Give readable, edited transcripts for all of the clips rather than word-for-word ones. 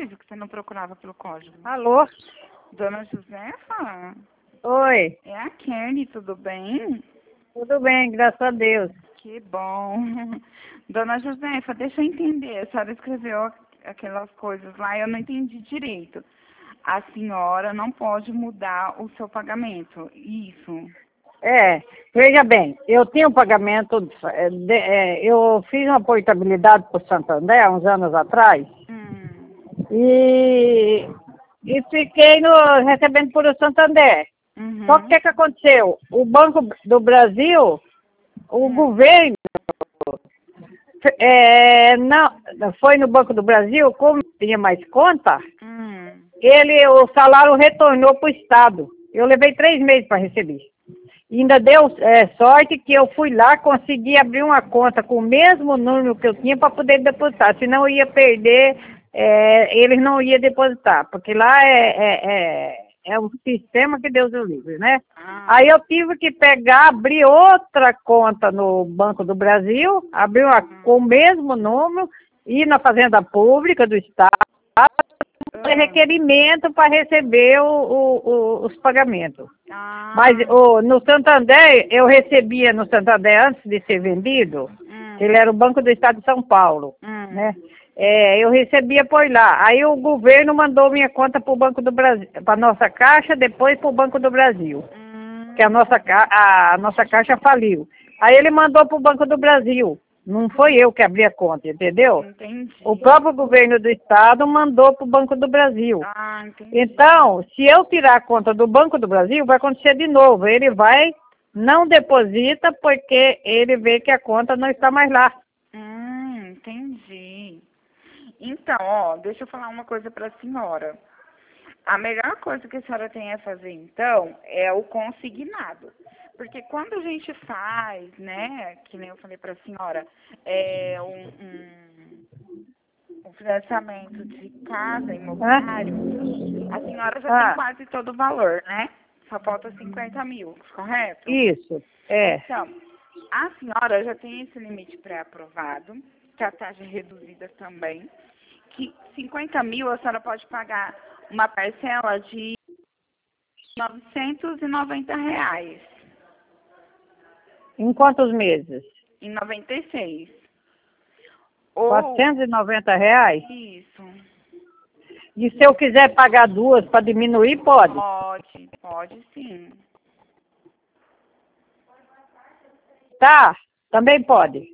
possível que você não procurava pelo código. Alô? Dona Josefa? Oi. É a Kelly, tudo bem? Tudo bem, graças a Deus. Que bom. Dona Josefa, deixa eu entender. A senhora escreveu aquelas coisas lá e eu não entendi direito. A senhora não pode mudar o seu pagamento. Isso. Veja bem, eu tenho pagamento, eu fiz uma portabilidade para o Santander há uns anos atrás e, fiquei recebendo por o Santander. Uhum. Só que o que aconteceu? O Banco do Brasil, o governo, não, foi no Banco do Brasil, como tinha mais conta, o salário retornou para o Estado. Eu levei 3 meses para receber. E ainda deu sorte que eu fui lá, consegui abrir uma conta com o mesmo número que eu tinha para poder depositar. Senão eu ia perder, eles não iam depositar, porque lá é um sistema que Deus o livre, né? Aí eu tive que abrir outra conta no Banco do Brasil, abrir uma com o mesmo número, ir na Fazenda Pública do Estado, requerimento para receber os pagamentos. Mas no Santander, eu recebia no Santander antes de ser vendido, ele era o Banco do Estado de São Paulo, né? Eu recebia por lá. Aí o governo mandou minha conta para o Banco do Brasil, para a nossa caixa, depois para o Banco do Brasil, que a nossa caixa faliu. Aí ele mandou para o Banco do Brasil. Não foi eu que abri a conta, entendeu? Entendi. O próprio governo do estado mandou para o Banco do Brasil. Entendi. Então, se eu tirar a conta do Banco do Brasil, vai acontecer de novo. Ele não deposita porque ele vê que a conta não está mais lá. Entendi. Então, deixa eu falar uma coisa para a senhora. A melhor coisa que a senhora tem a fazer, então, é o consignado. Porque quando a gente faz, né, que nem eu falei para a senhora, um financiamento de casa, imobiliário, a senhora já tem quase todo o valor, né? Só falta 50 mil, correto? Isso, Então, a senhora já tem esse limite pré-aprovado, que a taxa é reduzida também, que 50 mil a senhora pode pagar uma parcela de R$ 990. Em quantos meses? Em 96. R$ 490? Isso. E se eu quiser pagar 2 para diminuir, pode? Pode sim. Tá, também pode.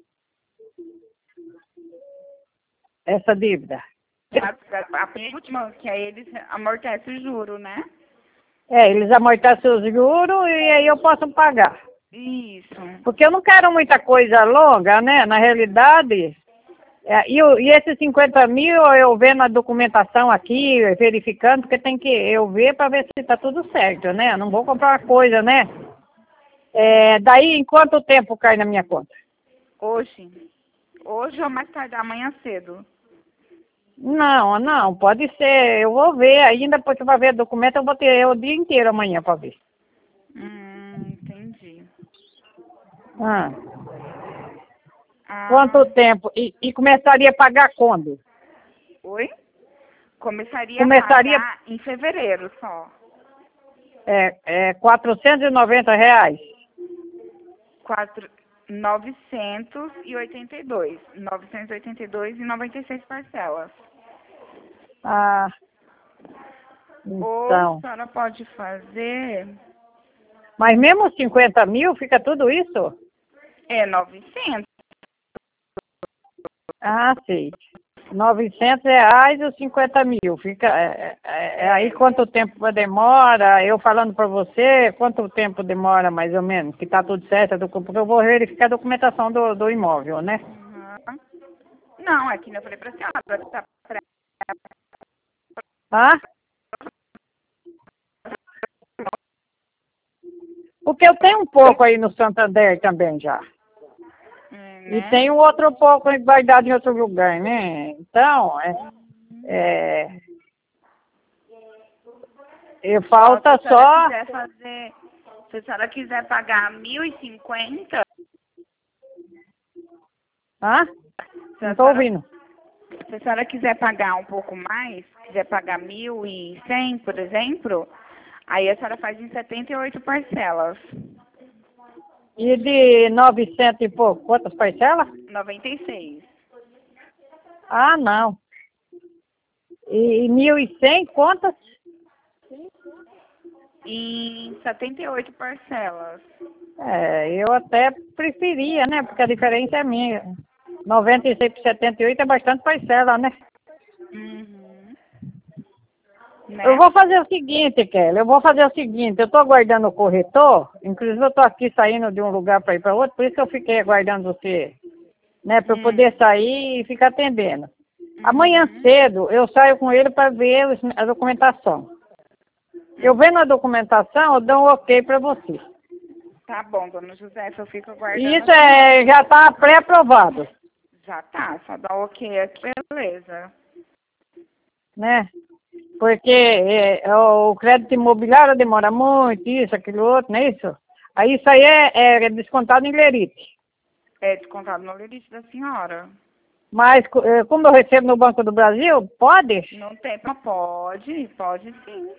Essa dívida. A penúltima, que aí eles amortecem o juro, né? Eles amortecem os juros e aí eu posso pagar. Isso. Porque eu não quero muita coisa longa, né? Na realidade, e esses 50 mil eu vendo a documentação aqui, verificando, porque tem que eu ver para ver se está tudo certo, né? Eu não vou comprar uma coisa, né? Daí, em quanto tempo cai na minha conta? Hoje ou mais tarde, amanhã cedo. Não, pode ser. Eu vou ver ainda, porque para ver documento eu vou ter o dia inteiro amanhã para ver. Entendi. Quanto tempo? E começaria a pagar quando? Oi? Começaria a pagar em fevereiro só. R$ 490? 982. 982 e 96 parcelas. Então. Ou a senhora pode fazer... Mas mesmo 50 mil, fica tudo isso? 900. Sim. R$ 900 e os 50 mil. Fica, aí quanto tempo demora? Eu falando para você, quanto tempo demora mais ou menos? Que está tudo certo, porque eu vou verificar a documentação do imóvel, né? Não, aqui eu falei para a senhora. Porque eu tenho um pouco aí no Santander também já. E tem outro pouco guardado em outro lugar, né? Então, falta só... Se a senhora quiser pagar 1.050... Não estou ouvindo. Se a senhora quiser pagar um pouco mais, quiser pagar 1.100, por exemplo, aí a senhora faz em 78 parcelas. E de 900 e pouco, quantas parcelas? 96. Ah, não. E 1.100, quantas? Em 78 parcelas. É, eu até preferia, né? Porque a diferença é minha. 96 por 78 é bastante parcela, né? Uhum. Eu Né? vou fazer o seguinte, Kelly, eu estou aguardando o corretor, inclusive eu estou aqui saindo de um lugar para ir para outro, por isso que eu fiquei aguardando você, né, para eu poder sair e ficar atendendo. Amanhã cedo eu saio com ele para ver a documentação. Eu vendo a documentação, eu dou um ok para você. Tá bom, dona Josefa, eu fico aguardando. E isso já está pré-aprovado, Já tá, só dá ok aqui, beleza. né? Porque o crédito imobiliário demora muito, isso, aquilo outro, não é isso? Aí isso aí é descontado em lerite. É descontado no limite da senhora. Mas como eu recebo no Banco do Brasil, pode? Não tem, pode sim.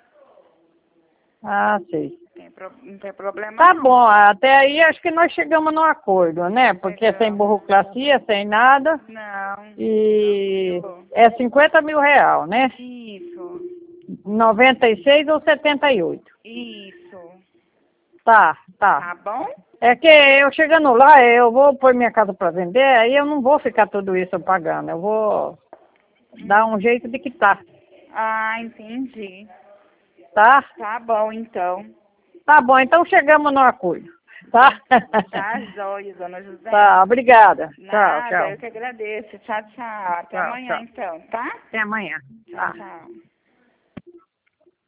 Ah, sei. Não tem problema Tá não. bom, até aí acho que nós chegamos num acordo, né? Porque é sem burocracia, sem nada. Não. E Tranquilo. é 50 mil real, né? Isso. 96 ou 78. Isso. Tá. Tá bom? É que eu chegando lá, eu vou pôr minha casa para vender, aí eu não vou ficar tudo isso pagando. Eu vou dar um jeito de quitar, Ah, entendi. tá? Tá bom, então. Tá bom, então chegamos no acordo, tá? Tá jóia, dona José. Tá, obrigada. Nada, Tchau. eu que agradeço. Tchau, tchau. Até Tchau, amanhã, tchau. então, tá? Até amanhã. Tchau, Tá. tchau.